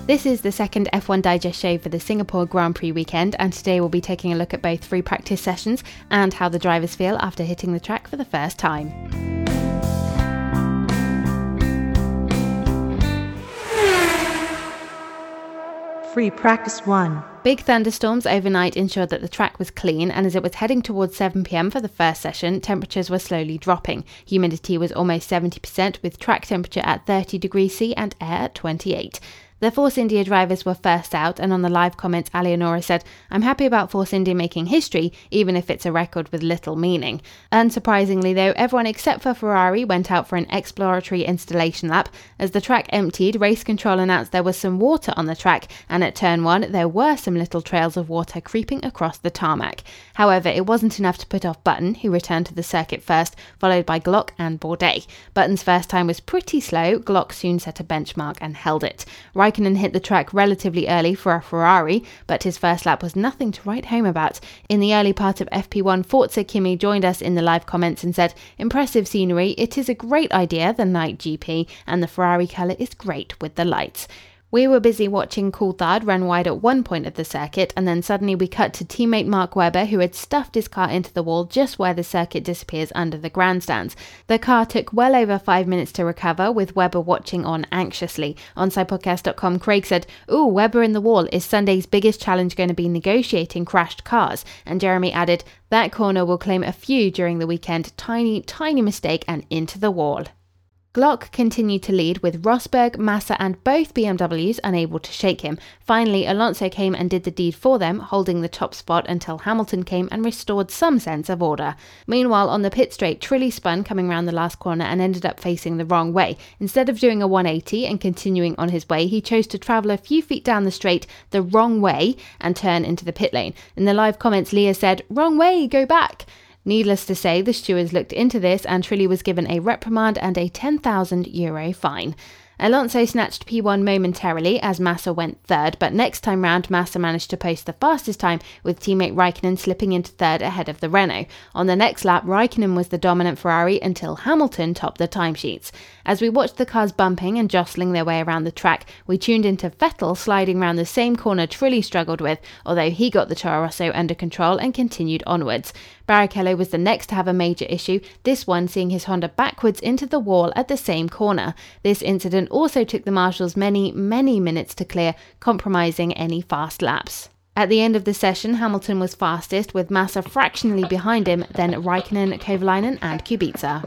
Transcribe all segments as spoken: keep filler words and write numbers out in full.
This is the second F one Digest show for the Singapore Grand Prix weekend, and today we'll be taking a look at both free practice sessions and how the drivers feel after hitting the track for the first time. Free practice one. Big thunderstorms overnight ensured that the track was clean, and as it was heading towards seven p.m. for the first session, temperatures were slowly dropping. Humidity was almost seventy percent, with track temperature at thirty degrees C and air at twenty-eight. The Force India drivers were first out, and on the live comments, Alionora said, "I'm happy about Force India making history, even if it's a record with little meaning." Unsurprisingly though, everyone except for Ferrari went out for an exploratory installation lap. As the track emptied, race control announced there was some water on the track, and at turn one, there were some little trails of water creeping across the tarmac. However, it wasn't enough to put off Button, who returned to the circuit first, followed by Glock and Bourdais. Button's first time was pretty slow. Glock soon set a benchmark and held it. Raikkonen hit the track relatively early for a Ferrari, but his first lap was nothing to write home about. In the early part of F P one, Forza Kimi joined us in the live comments and said, "Impressive scenery, it is a great idea, the night G P, and the Ferrari colour is great with the lights." We were busy watching Coulthard run wide at one point of the circuit, and then suddenly we cut to teammate Mark Webber, who had stuffed his car into the wall just where the circuit disappears under the grandstands. The car took well over five minutes to recover, with Webber watching on anxiously. On side podcast dot com, Craig said, "Ooh, Webber in the wall. Is Sunday's biggest challenge going to be negotiating crashed cars?" And Jeremy added, "That corner will claim a few during the weekend. Tiny, tiny mistake and into the wall." Glock continued to lead, with Rosberg, Massa and both B M Ws unable to shake him. Finally, Alonso came and did the deed for them, holding the top spot until Hamilton came and restored some sense of order. Meanwhile, on the pit straight, Trulli spun coming round the last corner and ended up facing the wrong way. Instead of doing a one eighty and continuing on his way, he chose to travel a few feet down the straight the wrong way and turn into the pit lane. In the live comments, Leah said, "Wrong way, go back." Needless to say, the stewards looked into this and Trulli was given a reprimand and a ten thousand euro fine. Alonso snatched P one momentarily as Massa went third, but next time round Massa managed to post the fastest time, with teammate Raikkonen slipping into third ahead of the Renault. On the next lap, Raikkonen was the dominant Ferrari until Hamilton topped the timesheets. As we watched the cars bumping and jostling their way around the track, we tuned into Vettel sliding around the same corner Trulli struggled with, although he got the Toro Rosso under control and continued onwards. Barrichello was the next to have a major issue, this one seeing his Honda backwards into the wall at the same corner. This incident also took the marshals many, many minutes to clear, compromising any fast laps. At the end of the session, Hamilton was fastest, with Massa fractionally behind him, then Raikkonen, Kovalainen and Kubica.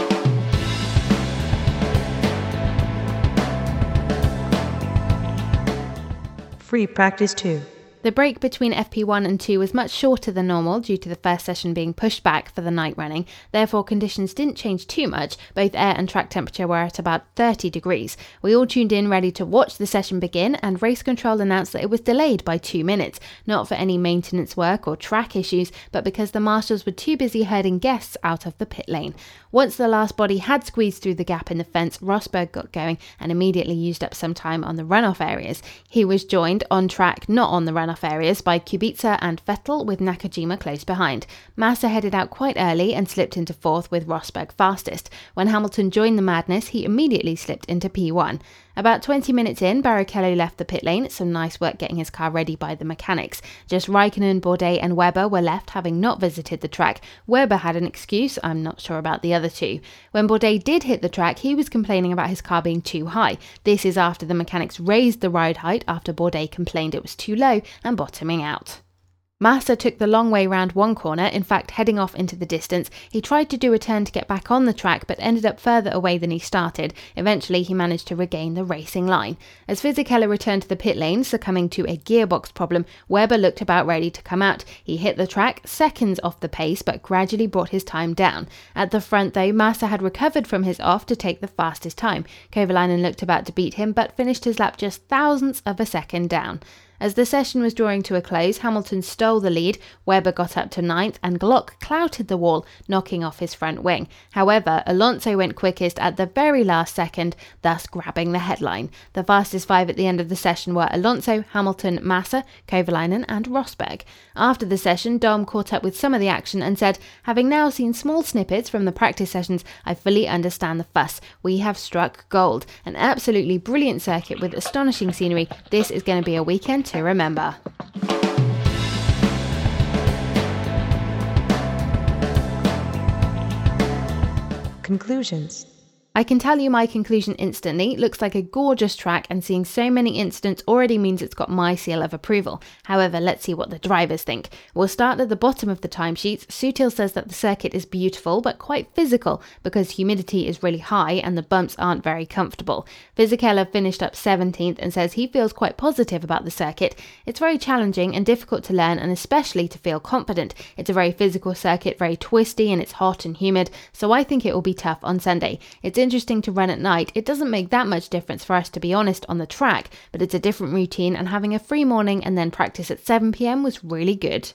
Free practice two. The break between F P one and two was much shorter than normal due to the first session being pushed back for the night running. Therefore, conditions didn't change too much. Both air and track temperature were at about thirty degrees. We all tuned in ready to watch the session begin, and race control announced that it was delayed by two minutes, not for any maintenance work or track issues, but because the marshals were too busy herding guests out of the pit lane. Once the last body had squeezed through the gap in the fence, Rosberg got going and immediately used up some time on the runoff areas. He was joined on track, not on the runoff areas, by Kubica and Vettel, with Nakajima close behind. Massa headed out quite early and slipped into fourth, with Rosberg fastest. When Hamilton joined the madness, he immediately slipped into P one. About twenty minutes in, Barrichello left the pit lane, some nice work getting his car ready by the mechanics. Just Raikkonen, Bourdais and Webber were left, having not visited the track. Webber had an excuse, I'm not sure about the other two. When Bourdais did hit the track, he was complaining about his car being too high. This is after the mechanics raised the ride height after Bourdais complained it was too low and bottoming out. Massa took the long way round one corner, in fact heading off into the distance. He tried to do a turn to get back on the track but ended up further away than he started. Eventually he managed to regain the racing line. As Fisichella returned to the pit lane, succumbing to a gearbox problem, Webber looked about ready to come out. He hit the track, seconds off the pace, but gradually brought his time down. At the front though, Massa had recovered from his off to take the fastest time. Kovalainen looked about to beat him but finished his lap just thousandths of a second down. As the session was drawing to a close, Hamilton stole the lead, Webber got up to ninth, and Glock clouted the wall, knocking off his front wing. However, Alonso went quickest at the very last second, thus grabbing the headline. The fastest five at the end of the session were Alonso, Hamilton, Massa, Kovalainen and Rosberg. After the session, Dom caught up with some of the action and said, "Having now seen small snippets from the practice sessions, I fully understand the fuss. We have struck gold. An absolutely brilliant circuit with astonishing scenery. This is going to be a weekend to remember." Conclusions. I can tell you my conclusion instantly. Looks like a gorgeous track, and seeing so many incidents already means it's got my seal of approval. However, let's see what the drivers think. We'll start at the bottom of the timesheets. Sutil says that the circuit is beautiful but quite physical because humidity is really high and the bumps aren't very comfortable. Fisichella finished up seventeenth and says he feels quite positive about the circuit. It's very challenging and difficult to learn, and especially to feel confident. It's a very physical circuit, very twisty, and it's hot and humid, so I think it will be tough on Sunday. It's interesting to run at night. It doesn't make that much difference for us, to be honest, on the track, but it's a different routine, and having a free morning and then practice at seven p.m. was really good.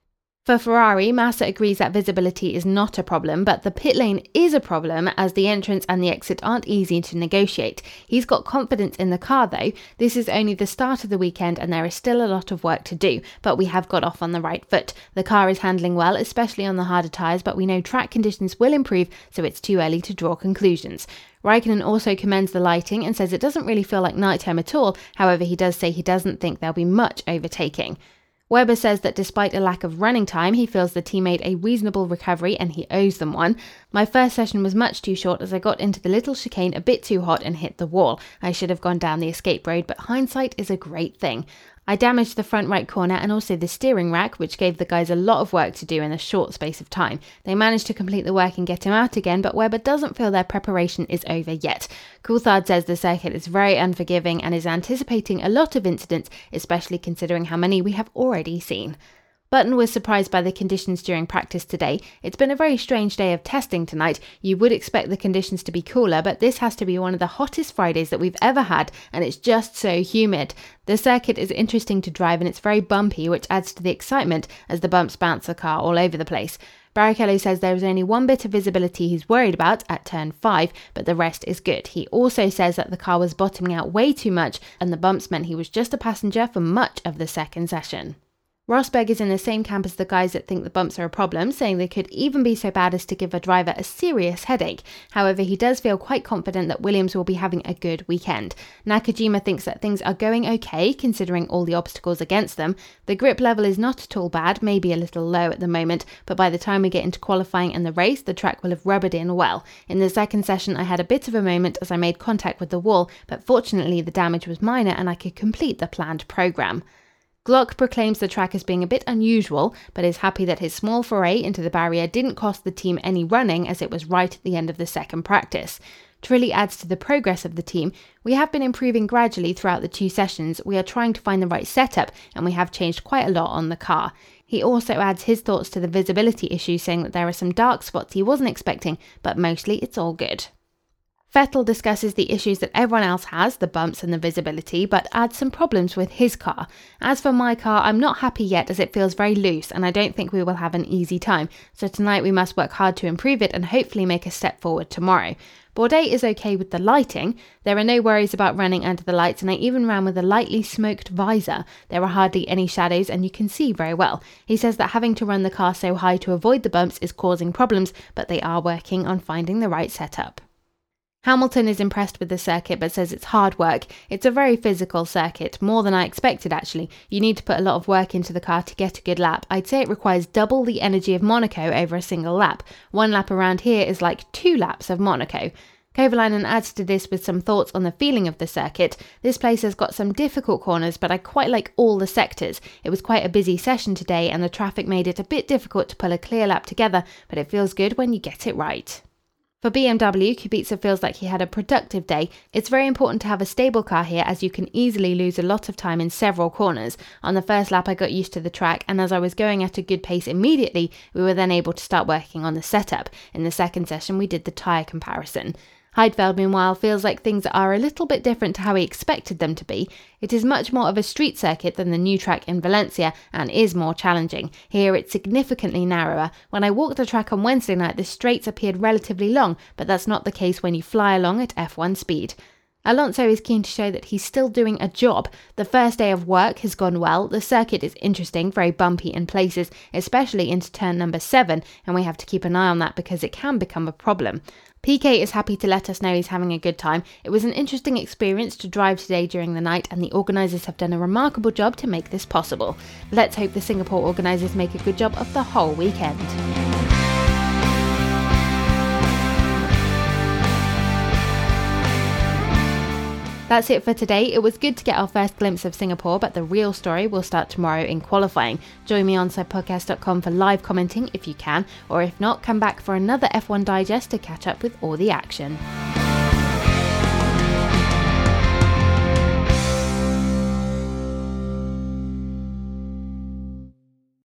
For Ferrari, Massa agrees that visibility is not a problem, but the pit lane is a problem as the entrance and the exit aren't easy to negotiate. He's got confidence in the car though. This is only the start of the weekend and there is still a lot of work to do, but we have got off on the right foot. The car is handling well, especially on the harder tyres, but we know track conditions will improve, so it's too early to draw conclusions. Raikkonen also commends the lighting and says it doesn't really feel like nighttime at all. However, he does say he doesn't think there'll be much overtaking. Webber says that despite a lack of running time, he feels the team made a reasonable recovery and he owes them one. "My first session was much too short as I got into the little chicane a bit too hot and hit the wall. I should have gone down the escape road, but hindsight is a great thing. I damaged the front right corner and also the steering rack, which gave the guys a lot of work to do in a short space of time. They managed to complete the work and get him out again, but Webber doesn't feel their preparation is over yet. Coulthard says the circuit is very unforgiving and is anticipating a lot of incidents, especially considering how many we have already seen." Button was surprised by the conditions during practice today. "It's been a very strange day of testing tonight. You would expect the conditions to be cooler, but this has to be one of the hottest Fridays that we've ever had, and it's just so humid. The circuit is interesting to drive and it's very bumpy, which adds to the excitement as the bumps bounce the car all over the place." Barrichello says there is only one bit of visibility he's worried about at turn five, but the rest is good. He also says that the car was bottoming out way too much and the bumps meant he was just a passenger for much of the second session. Rosberg is in the same camp as the guys that think the bumps are a problem, saying they could even be so bad as to give a driver a serious headache. However, he does feel quite confident that Williams will be having a good weekend. Nakajima thinks that things are going okay, considering all the obstacles against them. The grip level is not at all bad, maybe a little low at the moment, but by the time we get into qualifying and the race, the track will have rubbered in well. In the second session, I had a bit of a moment as I made contact with the wall, but fortunately the damage was minor and I could complete the planned program. Glock proclaims the track as being a bit unusual, but is happy that his small foray into the barrier didn't cost the team any running as it was right at the end of the second practice. Trilly adds to the progress of the team. "We have been improving gradually throughout the two sessions. We are trying to find the right setup and we have changed quite a lot on the car." He also adds his thoughts to the visibility issue, saying that there are some dark spots he wasn't expecting, but mostly it's all good. Vettel discusses the issues that everyone else has, the bumps and the visibility, but adds some problems with his car. "As for my car, I'm not happy yet as it feels very loose and I don't think we will have an easy time. So tonight we must work hard to improve it and hopefully make a step forward tomorrow." Bourdais is okay with the lighting. "There are no worries about running under the lights and I even ran with a lightly smoked visor. There are hardly any shadows and you can see very well." He says that having to run the car so high to avoid the bumps is causing problems, but they are working on finding the right setup. Hamilton is impressed with the circuit but says it's hard work. "It's a very physical circuit, more than I expected actually. You need to put a lot of work into the car to get a good lap. I'd say it requires double the energy of Monaco over a single lap. One lap around here is like two laps of Monaco." Kovalainen adds to this with some thoughts on the feeling of the circuit. "This place has got some difficult corners, but I quite like all the sectors. It was quite a busy session today and the traffic made it a bit difficult to pull a clear lap together, but it feels good when you get it right." For B M W, Kubica feels like he had a productive day. "It's very important to have a stable car here as you can easily lose a lot of time in several corners. On the first lap I got used to the track and as I was going at a good pace immediately, we were then able to start working on the setup. In the second session we did the tyre comparison. Heidfeld, meanwhile, feels like things are a little bit different to how he expected them to be. It is much more of a street circuit than the new track in Valencia and is more challenging. Here it's significantly narrower. When I walked the track on Wednesday night, the straights appeared relatively long, but that's not the case when you fly along at F one speed. Alonso is keen to show that he's still doing a job. The first day of work has gone well. The circuit is interesting, very bumpy in places, especially into turn number seven, and we have to keep an eye on that because it can become a problem. Piquet is happy to let us know he's having a good time. It was an interesting experience to drive today during the night, and the organisers have done a remarkable job to make this possible. Let's hope the Singapore organisers make a good job of the whole weekend. That's it for today. It was good to get our first glimpse of Singapore, but the real story will start tomorrow in qualifying. Join me on side podcast dot com for live commenting if you can, or if not, come back for another F one Digest to catch up with all the action.